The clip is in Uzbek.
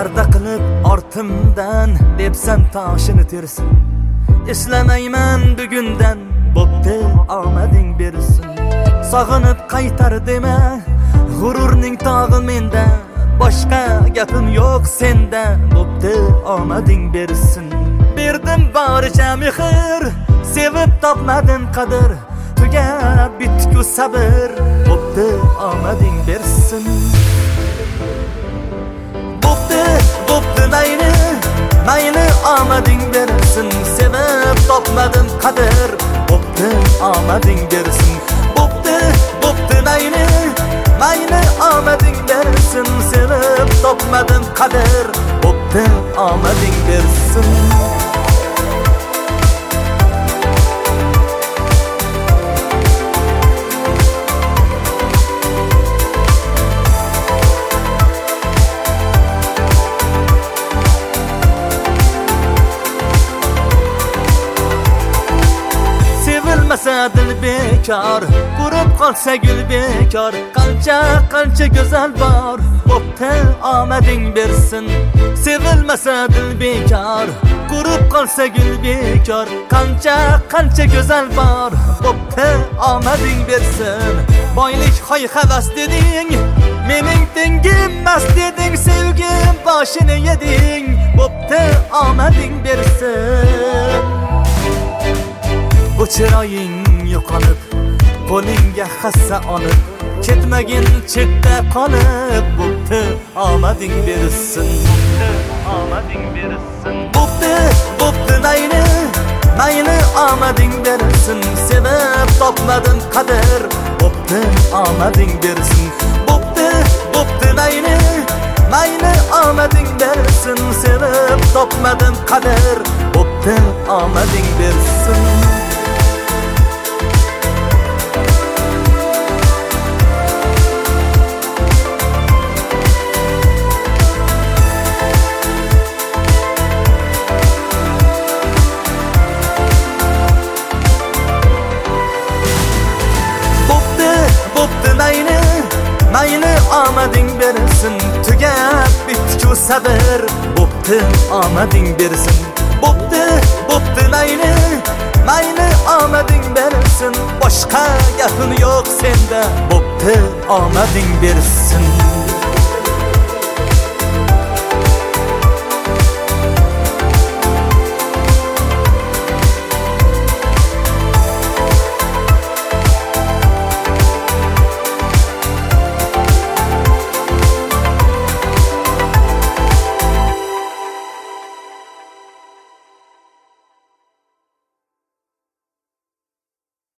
Parda qilib ortimdan debsan toshini tersin. Eslamayman bugundan, bo'pti omading bersin. Sog'inib qaytar dema, g'ururning tog'i menda. Boshqa gapim yo'q senda, bo'pti omading bersin. Berdim boricha mehr, sevib topmadim qadr. Tugab bitku sabr, bo'pti omading bersin. Bo'pti mayli omading bersin. Sevib topmadim qadr, bo'pti omading bersin. Bo'pti mayli omading bersin. Sevib topmadim qadr, bo'pti omading bersin. Dil bekar, qurib qolsa gul bekar. Qancha go'zal bor, bo'pti omading bersin. Sevilmasa dil bekar, qurib qolsa gul bekar. Qancha go'zal bor, bo'pti omading bersin. Boylik hoy havas deding, mening tengim emas deding. Sevgim boshini yeding, bo'pti omading bersin. Bu chiroying yo'qolib, qo'lingga hassa olib, ketmagin chetda qolib, bo'pti omading bersin. Omading bersin. Bo'pti mayli omading bersin. Sevib topmadim qadr, bo'pti omading bersin. Bo'pti mayli omading bersin. Sevib topmadim qadr, bo'pti omading bersin. Mayli omading bersin. Tugab bitku sabr, bo'pti omading bersin. Bo'pti mayli omading bersin. Boshqa gapim yo'q senda, bo'pti omading bersin.